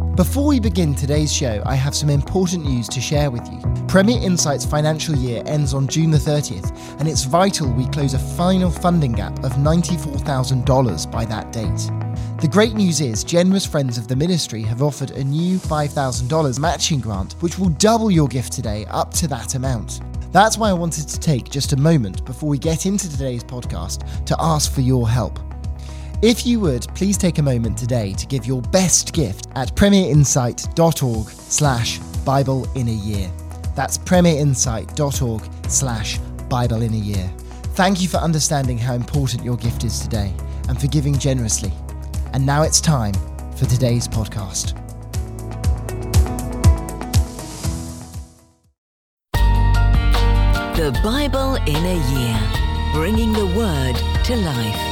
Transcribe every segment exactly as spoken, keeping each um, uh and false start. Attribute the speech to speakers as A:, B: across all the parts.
A: Before we begin today's show, I have some important news to share with you. Premier Insight's financial year ends on June the thirtieth, and it's vital we close a final funding gap of ninety-four thousand dollars by that date. The great news is generous friends of the ministry have offered a new five thousand dollars matching grant, which will double your gift today up to that amount. That's why I wanted to take just a moment before we get into today's podcast to ask for your help. If you would, please take a moment today to give your best gift at premierinsight.org slash Bible in a year. That's premierinsight.org slash Bible in a year. Thank you for understanding how important your gift is today and for giving generously. And now it's time for today's podcast.
B: The Bible in a Year, bringing the Word to life.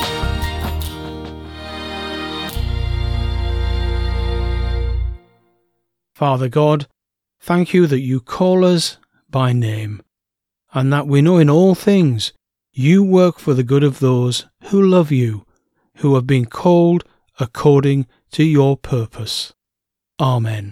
C: Father God, thank you that you call us by name, and that we know in all things you work for the good of those who love you, who have been called according to your purpose. Amen.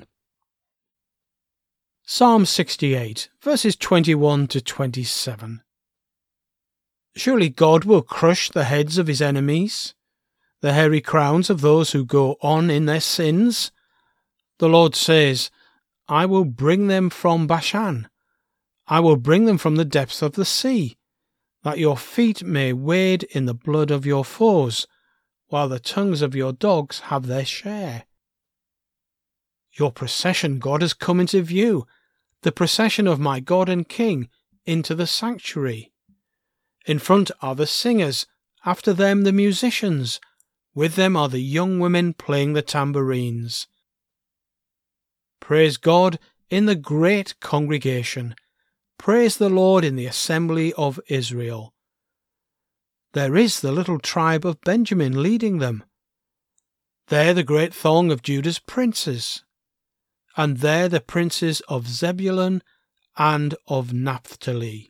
C: Psalm sixty-eight, verses twenty-one to twenty-seven. Surely God will crush the heads of his enemies, the hairy crowns of those who go on in their sins. The Lord says, I will bring them from Bashan. I will bring them from the depths of the sea, that your feet may wade in the blood of your foes, while the tongues of your dogs have their share. Your procession, God, has come into view, the procession of my God and King into the sanctuary. In front are the singers, after them the musicians, with them are the young women playing the tambourines. Praise God in the great congregation. Praise the Lord in the assembly of Israel. There is the little tribe of Benjamin leading them. There the great throng of Judah's princes. And there the princes of Zebulun and of Naphtali.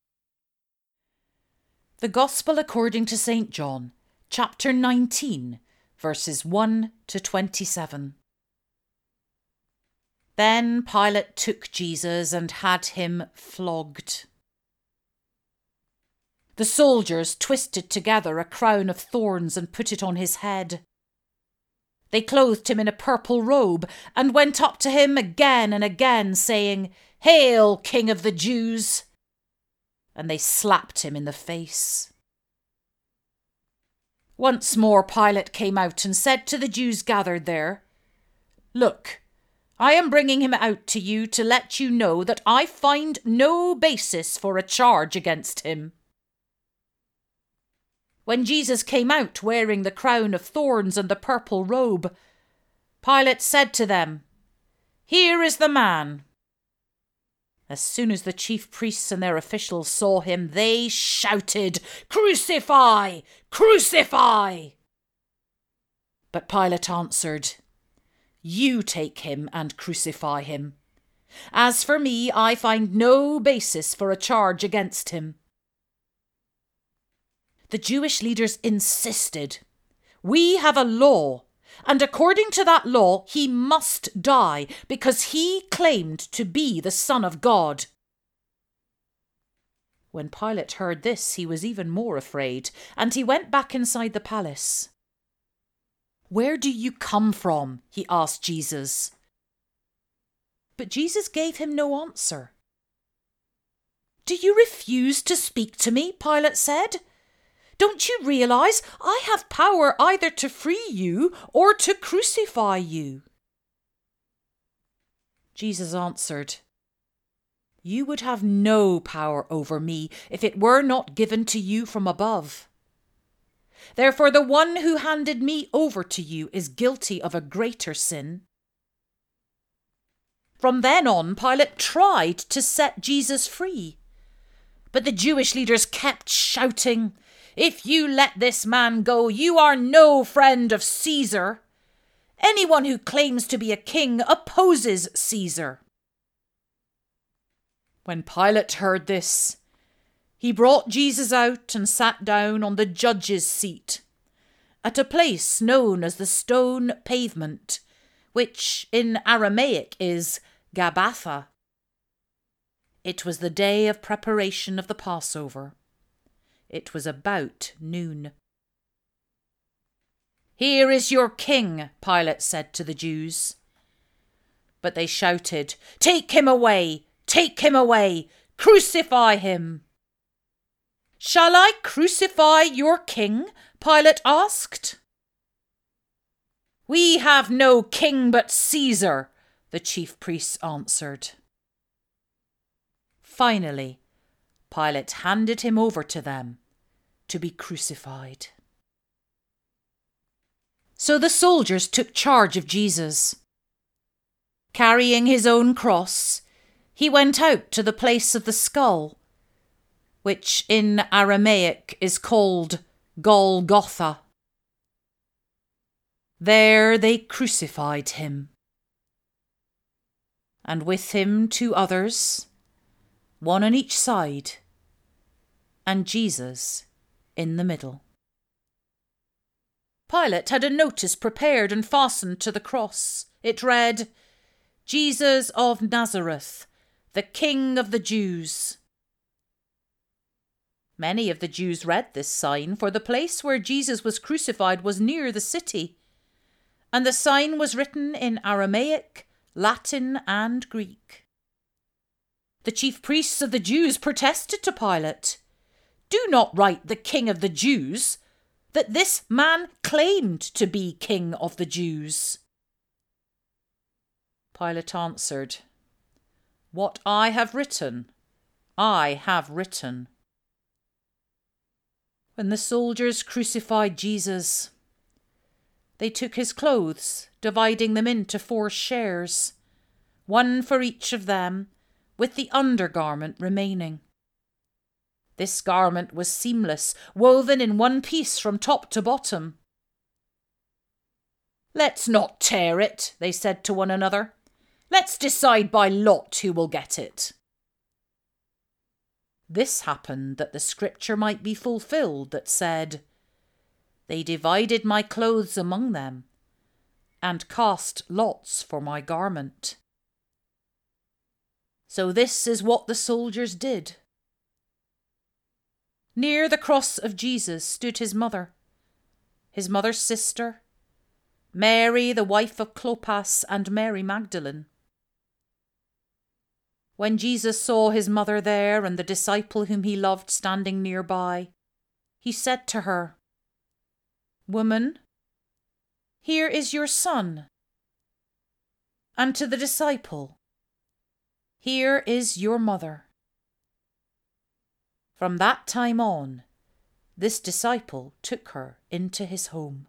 D: The Gospel according to Saint John, chapter nineteen, verses one to twenty-seven. Then Pilate took Jesus and had him flogged. The soldiers twisted together a crown of thorns and put it on his head. They clothed him in a purple robe and went up to him again and again, saying, Hail, King of the Jews! And they slapped him in the face. Once more Pilate came out and said to the Jews gathered there, Look, I am bringing him out to you to let you know that I find no basis for a charge against him. When Jesus came out wearing the crown of thorns and the purple robe, Pilate said to them, Here is the man. As soon as the chief priests and their officials saw him, they shouted, Crucify! Crucify! But Pilate answered, You take him and crucify him. As for me, I find no basis for a charge against him. The Jewish leaders insisted, We have a law, and according to that law he must die, because he claimed to be the Son of God. When Pilate heard this, he was even more afraid, and he went back inside the palace. Where do you come from? He asked Jesus. But Jesus gave him no answer. Do you refuse to speak to me? Pilate said. Don't you realize I have power either to free you or to crucify you? Jesus answered, You would have no power over me if it were not given to you from above. Therefore the one who handed me over to you is guilty of a greater sin. From then on, Pilate tried to set Jesus free. But the Jewish leaders kept shouting, If you let this man go, you are no friend of Caesar. Anyone who claims to be a king opposes Caesar. When Pilate heard this, he brought Jesus out and sat down on the judge's seat, at a place known as the Stone Pavement, which in Aramaic is Gabbatha. It was the day of preparation of the Passover. It was about noon. "Here is your king," Pilate said to the Jews. But they shouted, "Take him away! Take him away! Crucify him!" "Shall I crucify your king?" Pilate asked. "We have no king but Caesar," the chief priests answered. Finally, Pilate handed him over to them to be crucified. So the soldiers took charge of Jesus. Carrying his own cross, he went out to the place of the skull, which in Aramaic is called Golgotha. There they crucified him, and with him two others, one on each side, and Jesus in the middle. Pilate had a notice prepared and fastened to the cross. It read, "Jesus of Nazareth, the King of the Jews." Many of the Jews read this sign, for the place where Jesus was crucified was near the city, and the sign was written in Aramaic, Latin, and Greek. The chief priests of the Jews protested to Pilate, "Do not write the King of the Jews, that this man claimed to be King of the Jews." Pilate answered, "What I have written, I have written." When the soldiers crucified Jesus, they took his clothes, dividing them into four shares, one for each of them, with the undergarment remaining. This garment was seamless, woven in one piece from top to bottom. "Let's not tear it," they said to one another. "Let's decide by lot who will get it." This happened that the scripture might be fulfilled that said, "They divided my clothes among them, and cast lots for my garment." So this is what the soldiers did. Near the cross of Jesus stood his mother, his mother's sister, Mary, the wife of Clopas, and Mary Magdalene. When Jesus saw his mother there and the disciple whom he loved standing nearby, he said to her, "Woman, here is your son." And to the disciple, "Here is your mother." From that time on, this disciple took her into his home.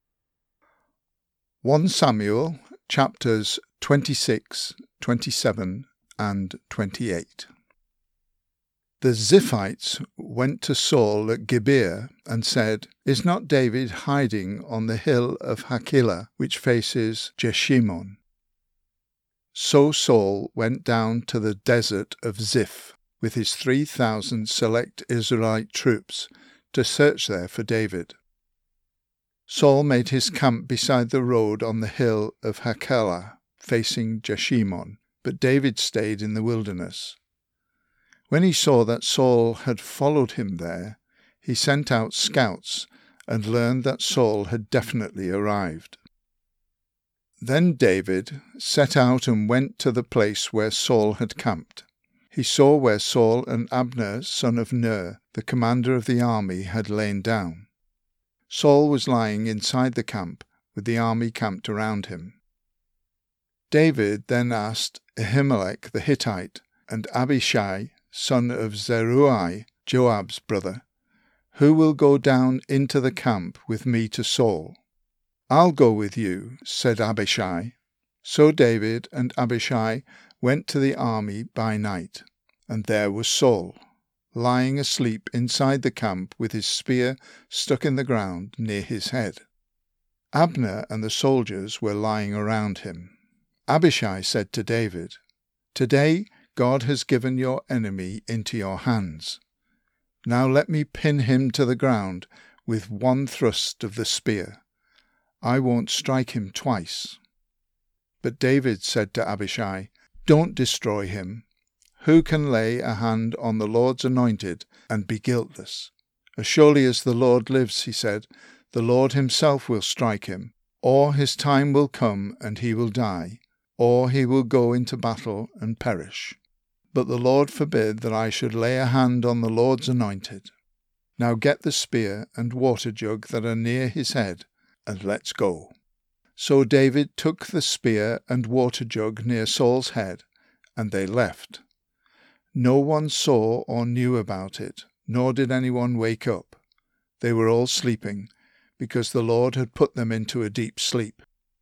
E: First Samuel chapters twenty-six, twenty-seven and twenty-eight. The Ziphites went to Saul at Gibeah and said, "Is not David hiding on the hill of Hachilah, which faces Jeshimon?" So Saul went down to the desert of Ziph with his three thousand select Israelite troops to search there for David. Saul made his camp beside the road on the hill of Hachilah, facing Jeshimon, but David stayed in the wilderness. When he saw that Saul had followed him there, he sent out scouts and learned that Saul had definitely arrived. Then David set out and went to the place where Saul had camped. He saw where Saul and Abner, son of Ner, the commander of the army, had lain down. Saul was lying inside the camp, with the army camped around him. David then asked Ahimelech the Hittite and Abishai, son of Zeruiah, Joab's brother, "Who will go down into the camp with me to Saul?" "I'll go with you," said Abishai. So David and Abishai went to the army by night, and there was Saul, lying asleep inside the camp with his spear stuck in the ground near his head. Abner and the soldiers were lying around him. Abishai said to David, "Today God has given your enemy into your hands. Now let me pin him to the ground with one thrust of the spear. I won't strike him twice." But David said to Abishai, "Don't destroy him. Who can lay a hand on the Lord's anointed and be guiltless? As surely as the Lord lives," he said, "the Lord himself will strike him, or his time will come and he will die, or he will go into battle and perish. But the Lord forbid that I should lay a hand on the Lord's anointed. Now get the spear and water jug that are near his head, and let's go." So David took the spear and water jug near Saul's head, and they left. No one saw or knew about it, nor did anyone wake up. They were all sleeping, because the Lord had put them into a deep sleep.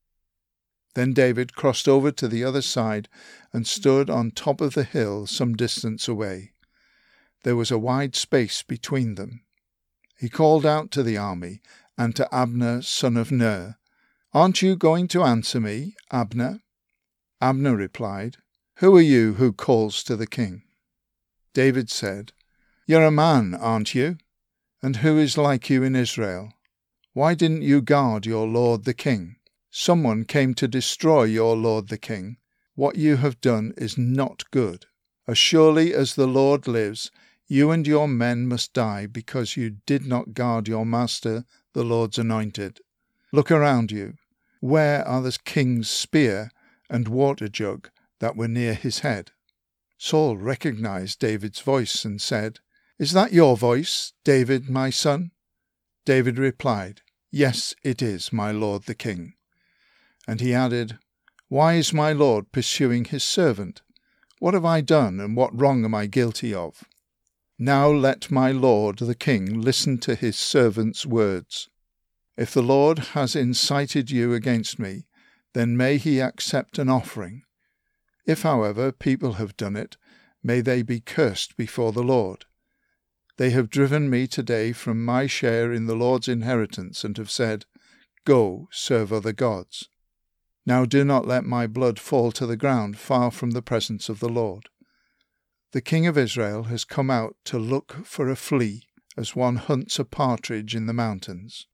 E: Then David crossed over to the other side and stood on top of the hill some distance away. There was a wide space between them. He called out to the army and to Abner, son of Ner, "Aren't you going to answer me, Abner?" Abner replied, "Who are you who calls to the king?" David said, "You're a man, aren't you? And who is like you in Israel? Why didn't you guard your lord the king? Someone came to destroy your lord the king. What you have done is not good. As surely as the Lord lives, you and your men must die because you did not guard your master, the Lord's anointed. Look around you. Where are the king's spear and water jug that were near his head?" Saul recognized David's voice and said, "Is that your voice, David, my son?" David replied, "Yes, it is, my lord the king." And he added, "Why is my lord pursuing his servant? What have I done, and what wrong am I guilty of? Now let my lord the king listen to his servant's words. If the Lord has incited you against me, then may he accept an offering. If, however, people have done it, may they be cursed before the Lord. They have driven me today from my share in the Lord's inheritance and have said, 'Go, serve other gods.' Now do not let my blood fall to the ground far from the presence of the Lord. The king of Israel has come out to look for a flea, as one hunts a partridge in the mountains."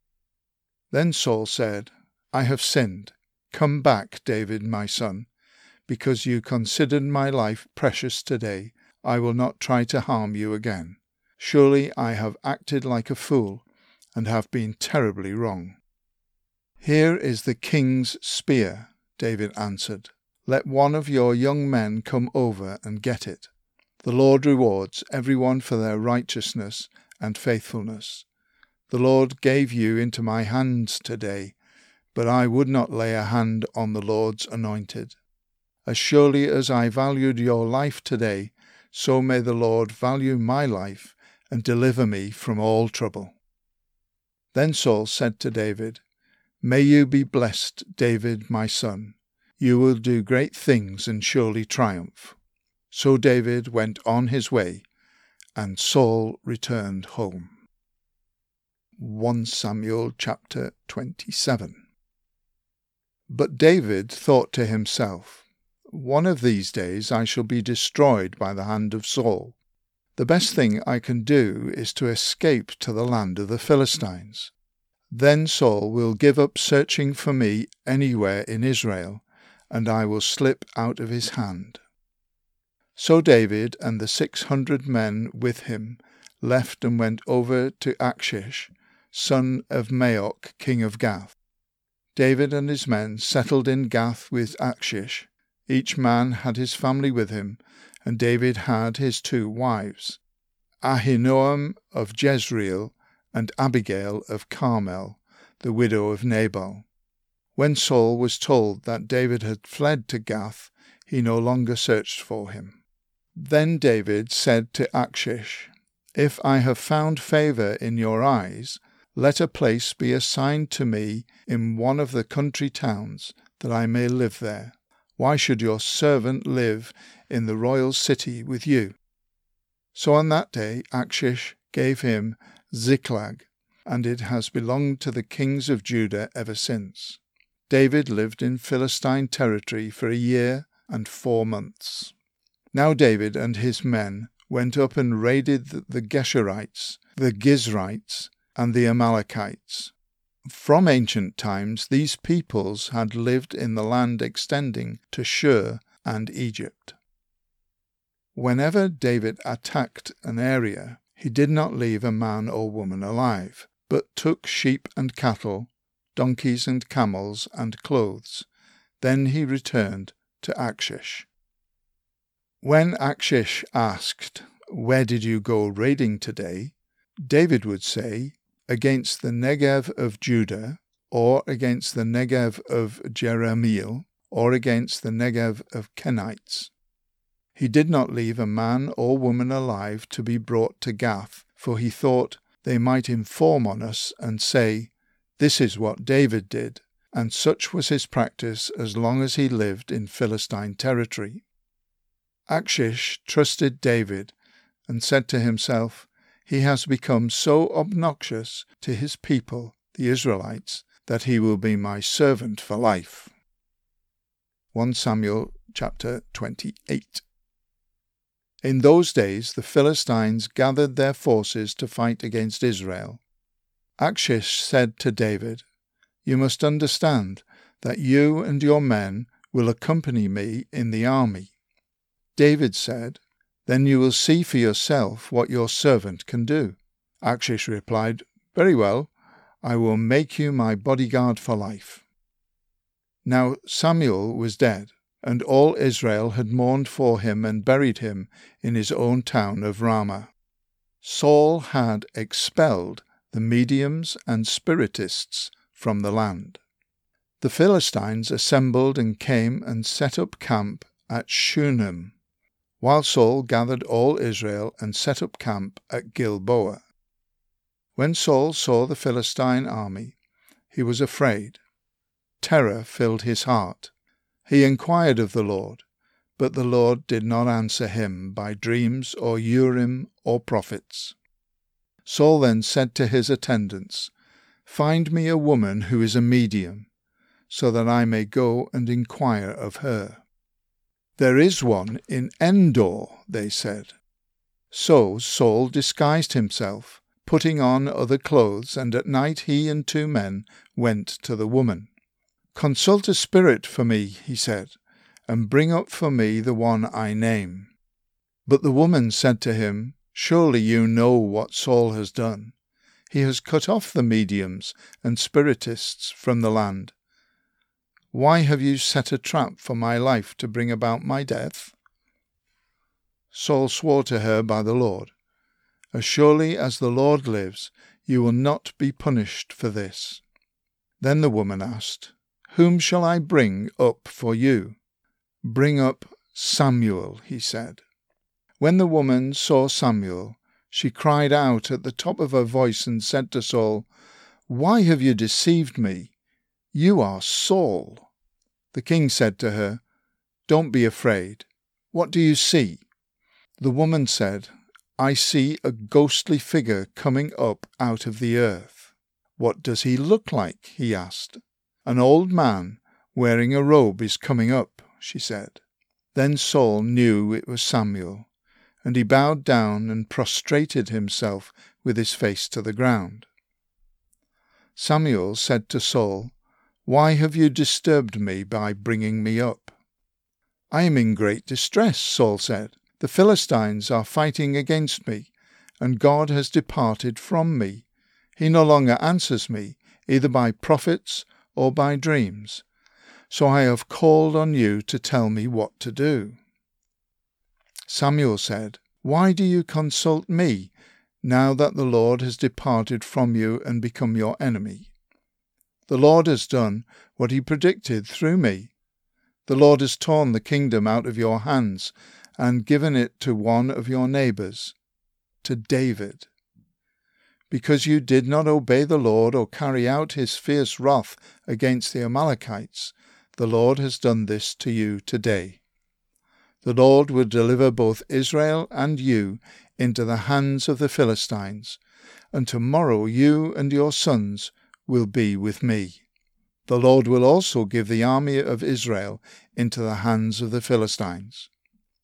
E: Then Saul said, "I have sinned. Come back, David, my son. Because you considered my life precious today, I will not try to harm you again. Surely I have acted like a fool, and have been terribly wrong." "Here is the king's spear," David answered. "Let one of your young men come over and get it. The Lord rewards everyone for their righteousness and faithfulness. The Lord gave you into my hands today, but I would not lay a hand on the Lord's anointed. As surely as I valued your life today, so may the Lord value my life and deliver me from all trouble." Then Saul said to David, "May you be blessed, David, my son. You will do great things and surely triumph." So David went on his way, and Saul returned home. First Samuel chapter twenty-seven. But David thought to himself, "One of these days I shall be destroyed by the hand of Saul. The best thing I can do is to escape to the land of the Philistines. Then Saul will give up searching for me anywhere in Israel, and I will slip out of his hand." So David and the six hundred men with him left and went over to Achish, son of Maoch, king of Gath. David and his men settled in Gath with Achish. Each man had his family with him, and David had his two wives, Ahinoam of Jezreel and Abigail of Carmel, the widow of Nabal. When Saul was told that David had fled to Gath, he no longer searched for him. Then David said to Achish, "If I have found favor in your eyes, let a place be assigned to me in one of the country towns, that I may live there. Why should your servant live in the royal city with you?" So on that day Achish gave him Ziklag, and it has belonged to the kings of Judah ever since. David lived in Philistine territory for a year and four months. Now David and his men went up and raided the Geshurites, the Gizrites, and the Amalekites. From ancient times, these peoples had lived in the land extending to Shur and Egypt. Whenever David attacked an area, he did not leave a man or woman alive, but took sheep and cattle, donkeys and camels and clothes. Then he returned to Achish. When Achish asked, "Where did you go raiding today?" David would say, "Against the Negev of Judah, or against the Negev of Jerahmeel, or against the Negev of Kenites." He did not leave a man or woman alive to be brought to Gath, for he thought they might inform on us and say, "This is what David did," and such was his practice as long as he lived in Philistine territory. Achish trusted David and said to himself, "He has become so obnoxious to his people, the Israelites, that he will be my servant for life." First Samuel chapter twenty-eight. In those days the Philistines gathered their forces to fight against Israel. Achish said to David, "You must understand that you and your men will accompany me in the army." David said, "Then you will see for yourself what your servant can do." Achish replied, "Very well, I will make you my bodyguard for life." Now Samuel was dead, and all Israel had mourned for him and buried him in his own town of Ramah. Saul had expelled the mediums and spiritists from the land. The Philistines assembled and came and set up camp at Shunem, while Saul gathered all Israel and set up camp at Gilboa. When Saul saw the Philistine army, he was afraid. Terror filled his heart. He inquired of the Lord, but the Lord did not answer him by dreams or Urim or prophets. Saul then said to his attendants, "Find me a woman who is a medium, so that I may go and inquire of her." "There is one in Endor," they said. So Saul disguised himself, putting on other clothes, and at night he and two men went to the woman. "Consult a spirit for me," he said, "and bring up for me the one I name." But the woman said to him, "Surely you know what Saul has done. He has cut off the mediums and spiritists from the land. Why have you set a trap for my life to bring about my death?" Saul swore to her by the Lord, "As surely as the Lord lives, you will not be punished for this." Then the woman asked, "Whom shall I bring up for you?" "Bring up Samuel," he said. When the woman saw Samuel, she cried out at the top of her voice and said to Saul, "Why have you deceived me? You are Saul." The king said to her, "Don't be afraid. What do you see?" The woman said, "I see a ghostly figure coming up out of the earth." "What does he look like?" he asked. "An old man wearing a robe is coming up," she said. Then Saul knew it was Samuel, and he bowed down and prostrated himself with his face to the ground. Samuel said to Saul, "Why have you disturbed me by bringing me up?" "I am in great distress," Saul said. "The Philistines are fighting against me, and God has departed from me. He no longer answers me, either by prophets or by dreams. So I have called on you to tell me what to do." Samuel said, "Why do you consult me, now that the Lord has departed from you and become your enemy? The Lord has done what he predicted through me. The Lord has torn the kingdom out of your hands and given it to one of your neighbors, to David. Because you did not obey the Lord or carry out his fierce wrath against the Amalekites, the Lord has done this to you today. The Lord will deliver both Israel and you into the hands of the Philistines, and tomorrow you and your sons will be with me. The Lord will also give the army of Israel into the hands of the Philistines."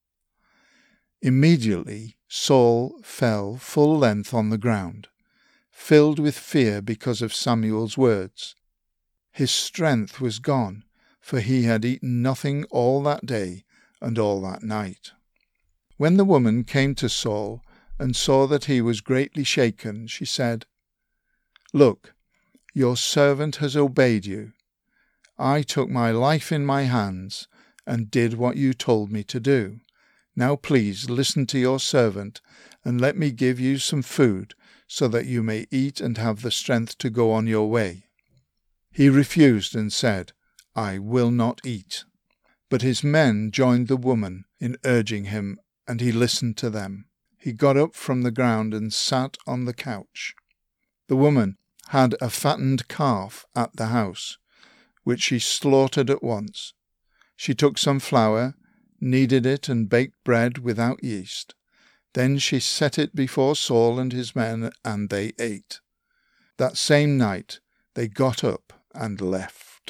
E: Immediately Saul fell full length on the ground, filled with fear because of Samuel's words. His strength was gone, for he had eaten nothing all that day and all that night. When the woman came to Saul and saw that he was greatly shaken, she said, "Look, your servant has obeyed you. I took my life in my hands and did what you told me to do. Now please listen to your servant and let me give you some food so that you may eat and have the strength to go on your way." He refused and said, "I will not eat." But his men joined the woman in urging him, and he listened to them. He got up from the ground and sat on the couch. The woman had a fattened calf at the house, which she slaughtered at once. She took some flour, kneaded it, and baked bread without yeast. Then she set it before Saul and his men, and they ate. That same night they got up and left.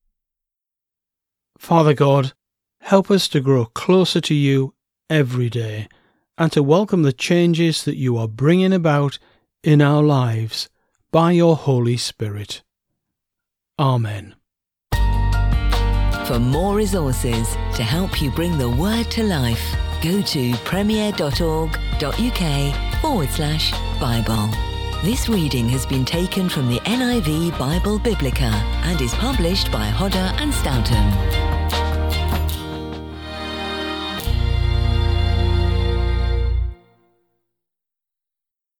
C: Father God, help us to grow closer to you every day and to welcome the changes that you are bringing about in our lives by your Holy Spirit. Amen.
B: For more resources to help you bring the word to life, go to premier.org.uk forward slash Bible. This reading has been taken from the N I V Bible Biblica and is published by Hodder and Stoughton.